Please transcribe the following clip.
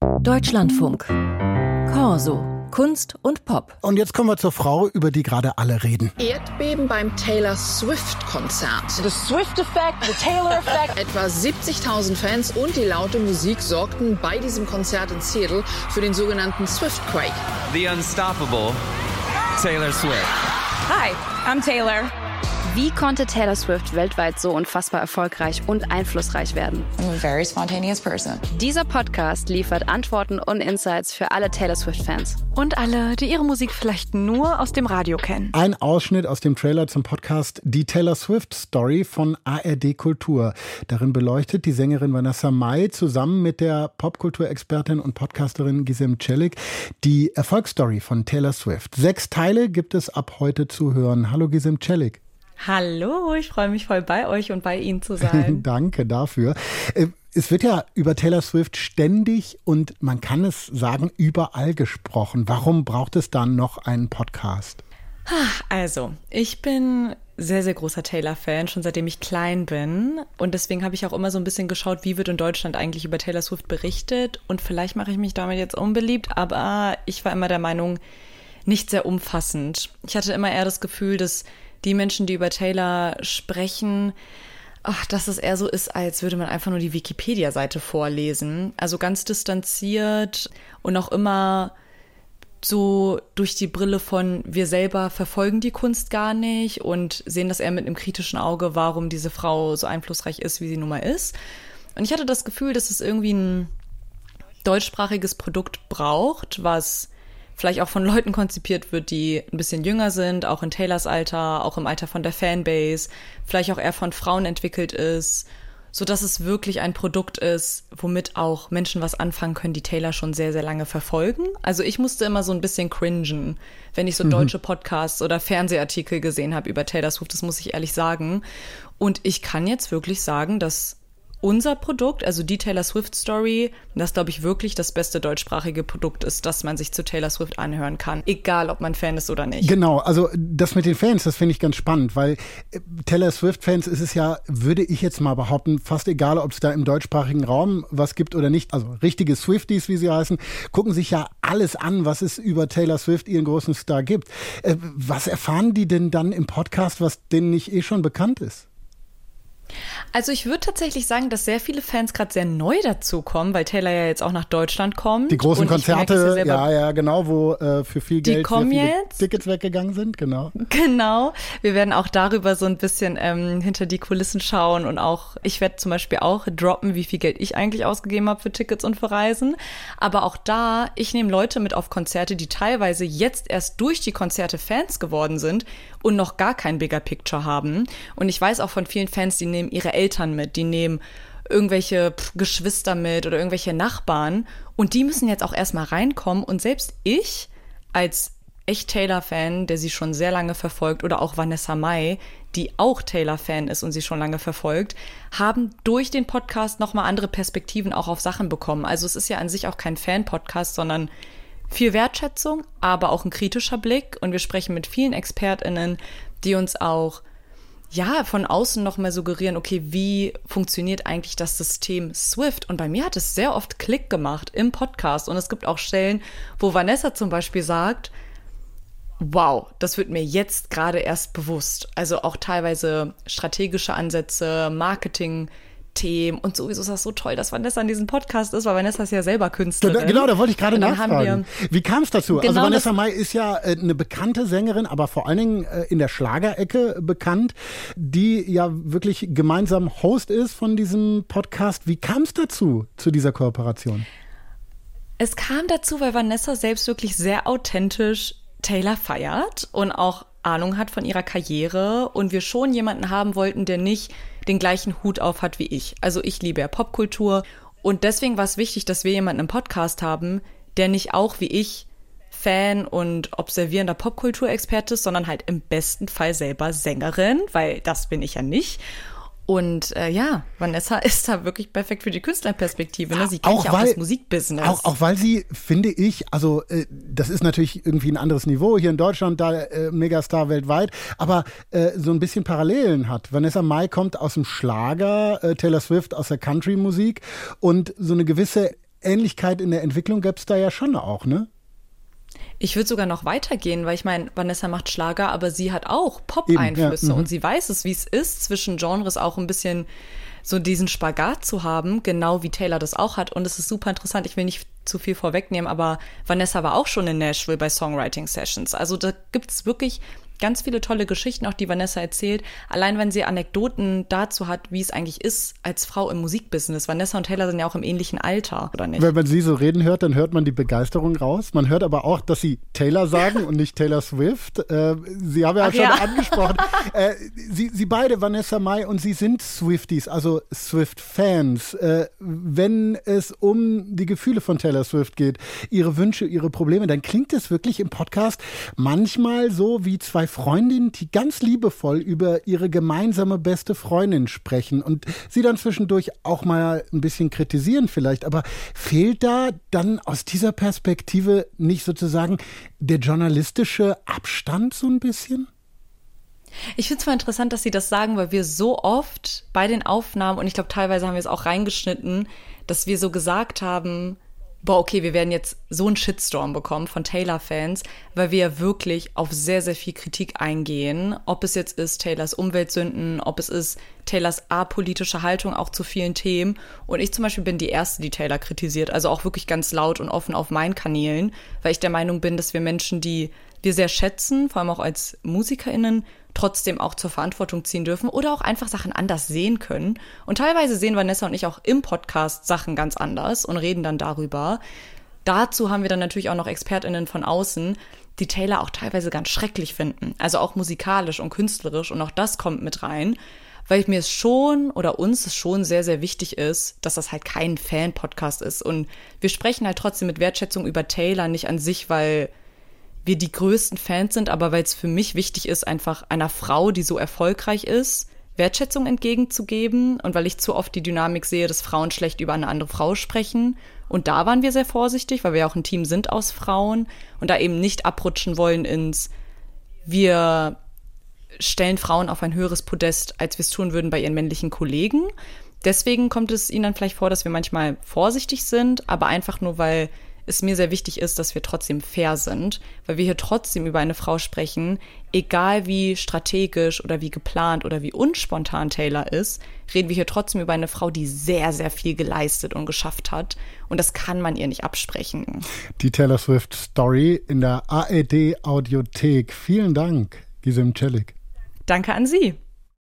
Deutschlandfunk. Corso. Kunst und Pop. Und jetzt kommen wir zur Frau, über die gerade alle reden. Erdbeben beim Taylor Swift-Konzert. The Swift-Effekt, the Taylor-Effekt. Etwa 70.000 Fans und die laute Musik sorgten bei diesem Konzert in Seattle für den sogenannten Swiftquake. The unstoppable Taylor Swift. Hi, I'm Taylor. Wie konnte Taylor Swift weltweit so unfassbar erfolgreich und einflussreich werden? I'm a very spontaneous person. Dieser Podcast liefert Antworten und Insights für alle Taylor Swift-Fans. Und alle, die ihre Musik vielleicht nur aus dem Radio kennen. Ein Ausschnitt aus dem Trailer zum Podcast Die Taylor Swift Story von ARD Kultur. Darin beleuchtet die Sängerin Vanessa Mai zusammen mit der Popkulturexpertin und Podcasterin Gizem Celik die Erfolgsstory von Taylor Swift. 6 Teile gibt es ab heute zu hören. Hallo Gizem Celik. Hallo, ich freue mich voll bei euch und bei Ihnen zu sein. Danke dafür. Es wird ja über Taylor Swift ständig und man kann es sagen, überall gesprochen. Warum braucht es dann noch einen Podcast? Also, ich bin sehr, sehr großer Taylor-Fan, schon seitdem ich klein bin. Und deswegen habe ich auch immer so ein bisschen geschaut, wie wird in Deutschland eigentlich über Taylor Swift berichtet. Und vielleicht mache ich mich damit jetzt unbeliebt, aber ich war immer der Meinung, nicht sehr umfassend. Ich hatte immer eher das Gefühl, dass die Menschen, die über Taylor sprechen, dass es eher so ist, als würde man einfach nur die Wikipedia-Seite vorlesen. Also ganz distanziert und auch immer so durch die Brille von wir selber verfolgen die Kunst gar nicht und sehen das eher mit einem kritischen Auge, warum diese Frau so einflussreich ist, wie sie nun mal ist. Und ich hatte das Gefühl, dass es irgendwie ein deutschsprachiges Produkt braucht, was vielleicht auch von Leuten konzipiert wird, die ein bisschen jünger sind, auch in Taylors Alter, auch im Alter von der Fanbase, vielleicht auch eher von Frauen entwickelt ist, sodass es wirklich ein Produkt ist, womit auch Menschen was anfangen können, die Taylor schon sehr, sehr lange verfolgen. Also ich musste immer so ein bisschen cringen, wenn ich so deutsche Podcasts oder Fernsehartikel gesehen habe über Taylor Swift, das muss ich ehrlich sagen. Und ich kann jetzt wirklich sagen, dass unser Produkt, also die Taylor Swift Story, das glaube ich wirklich das beste deutschsprachige Produkt ist, das man sich zu Taylor Swift anhören kann. Egal, ob man Fan ist oder nicht. Genau, also das mit den Fans, das finde ich ganz spannend, weil Taylor Swift-Fans ist es ja, würde ich jetzt mal behaupten, fast egal, ob es da im deutschsprachigen Raum was gibt oder nicht. Also richtige Swifties, wie sie heißen, gucken sich ja alles an, was es über Taylor Swift, ihren großen Star, gibt. Was erfahren die denn dann im Podcast, was denen nicht eh schon bekannt ist? Also ich würde tatsächlich sagen, dass sehr viele Fans gerade sehr neu dazukommen, weil Taylor ja jetzt auch nach Deutschland kommt. Die großen Konzerte, ja genau, wo für viel Geld sehr viele jetzt Tickets weggegangen sind, genau. Genau, wir werden auch darüber so ein bisschen hinter die Kulissen schauen und auch, ich werde zum Beispiel auch droppen, wie viel Geld ich eigentlich ausgegeben habe für Tickets und für Reisen. Aber auch da, ich nehme Leute mit auf Konzerte, die teilweise jetzt erst durch die Konzerte Fans geworden sind und noch gar kein Bigger Picture haben. Und ich weiß auch von vielen Fans, die nehmen ihre Eltern mit, die nehmen irgendwelche Geschwister mit oder irgendwelche Nachbarn und die müssen jetzt auch erstmal reinkommen und selbst ich als echt Taylor-Fan, der sie schon sehr lange verfolgt oder auch Vanessa Mai, die auch Taylor-Fan ist und sie schon lange verfolgt, haben durch den Podcast nochmal andere Perspektiven auch auf Sachen bekommen. Also es ist ja an sich auch kein Fan-Podcast, sondern viel Wertschätzung, aber auch ein kritischer Blick und wir sprechen mit vielen ExpertInnen, die uns auch von außen noch mal suggerieren, okay, wie funktioniert eigentlich das System Swift? Und bei mir hat es sehr oft Klick gemacht im Podcast. Und es gibt auch Stellen, wo Vanessa zum Beispiel sagt, wow, das wird mir jetzt gerade erst bewusst. Also auch teilweise strategische Ansätze, Marketing-Themen und sowieso ist das so toll, dass Vanessa in diesem Podcast ist, weil Vanessa ist ja selber Künstlerin. Genau, da wollte ich gerade nachfragen. Wie kam es dazu? Genau, also Vanessa Mai ist ja eine bekannte Sängerin, aber vor allen Dingen in der Schlagerecke bekannt, die ja wirklich gemeinsam Host ist von diesem Podcast. Wie kam es dazu, zu dieser Kooperation? Es kam dazu, weil Vanessa selbst wirklich sehr authentisch Taylor feiert und auch Ahnung hat von ihrer Karriere und wir schon jemanden haben wollten, der nicht den gleichen Hut auf hat wie ich. Also ich liebe ja Popkultur und deswegen war es wichtig, dass wir jemanden im Podcast haben, der nicht auch wie ich Fan und observierender Popkulturexperte ist, sondern halt im besten Fall selber Sängerin, weil das bin ich ja nicht. Und Vanessa ist da wirklich perfekt für die Künstlerperspektive. Ne? Sie kennt ja auch das Musikbusiness. Auch weil sie, finde ich, also das ist natürlich irgendwie ein anderes Niveau, hier in Deutschland, da Megastar weltweit, aber so ein bisschen Parallelen hat. Vanessa Mai kommt aus dem Schlager, Taylor Swift aus der Country-Musik und so eine gewisse Ähnlichkeit in der Entwicklung gäbe es da ja schon auch, ne? Ich würde sogar noch weitergehen, weil ich meine, Vanessa macht Schlager, aber sie hat auch Pop-Einflüsse ja, und sie weiß es, wie es ist, zwischen Genres auch ein bisschen so diesen Spagat zu haben, genau wie Taylor das auch hat. Und es ist super interessant, ich will nicht zu viel vorwegnehmen, aber Vanessa war auch schon in Nashville bei Songwriting-Sessions. Also da gibt es wirklich ganz viele tolle Geschichten, auch die Vanessa erzählt. Allein wenn sie Anekdoten dazu hat, wie es eigentlich ist als Frau im Musikbusiness. Vanessa und Taylor sind ja auch im ähnlichen Alter, oder nicht? Wenn man sie so reden hört, dann hört man die Begeisterung raus. Man hört aber auch, dass sie Taylor sagen und nicht Taylor Swift. Sie haben ja schon angesprochen. Sie beide, Vanessa Mai und sie sind Swifties, also Swift-Fans. Wenn es um die Gefühle von Taylor Swift geht, ihre Wünsche, ihre Probleme, dann klingt es wirklich im Podcast manchmal so wie zwei Freundinnen, die ganz liebevoll über ihre gemeinsame beste Freundin sprechen und sie dann zwischendurch auch mal ein bisschen kritisieren vielleicht. Aber fehlt da dann aus dieser Perspektive nicht sozusagen der journalistische Abstand so ein bisschen? Ich finde es mal interessant, dass Sie das sagen, weil wir so oft bei den Aufnahmen, und ich glaube, teilweise haben wir es auch reingeschnitten, dass wir so gesagt haben, boah, okay, wir werden jetzt so einen Shitstorm bekommen von Taylor-Fans, weil wir ja wirklich auf sehr, sehr viel Kritik eingehen. Ob es jetzt ist Taylors Umweltsünden, ob es ist Taylors apolitische Haltung auch zu vielen Themen. Und ich zum Beispiel bin die Erste, die Taylor kritisiert, also auch wirklich ganz laut und offen auf meinen Kanälen, weil ich der Meinung bin, dass wir Menschen, die wir sehr schätzen, vor allem auch als MusikerInnen, trotzdem auch zur Verantwortung ziehen dürfen oder auch einfach Sachen anders sehen können. Und teilweise sehen Vanessa und ich auch im Podcast Sachen ganz anders und reden dann darüber. Dazu haben wir dann natürlich auch noch ExpertInnen von außen, die Taylor auch teilweise ganz schrecklich finden. Also auch musikalisch und künstlerisch, und auch das kommt mit rein, weil mir es schon oder uns es schon sehr, sehr wichtig ist, dass das halt kein Fan-Podcast ist. Und wir sprechen halt trotzdem mit Wertschätzung über Taylor, nicht an sich, weil wir die größten Fans sind, aber weil es für mich wichtig ist, einfach einer Frau, die so erfolgreich ist, Wertschätzung entgegenzugeben, und weil ich zu oft die Dynamik sehe, dass Frauen schlecht über eine andere Frau sprechen. Und da waren wir sehr vorsichtig, weil wir ja auch ein Team sind aus Frauen und da eben nicht abrutschen wollen ins, wir stellen Frauen auf ein höheres Podest, als wir es tun würden bei ihren männlichen Kollegen. Deswegen kommt es ihnen dann vielleicht vor, dass wir manchmal vorsichtig sind, aber einfach nur, weil es mir sehr wichtig ist, dass wir trotzdem fair sind, weil wir hier trotzdem über eine Frau sprechen, egal wie strategisch oder wie geplant oder wie unspontan Taylor ist, reden wir hier trotzdem über eine Frau, die sehr, sehr viel geleistet und geschafft hat, und das kann man ihr nicht absprechen. Die Taylor Swift Story in der ARD Audiothek. Vielen Dank, Gisem Celik. Danke an Sie.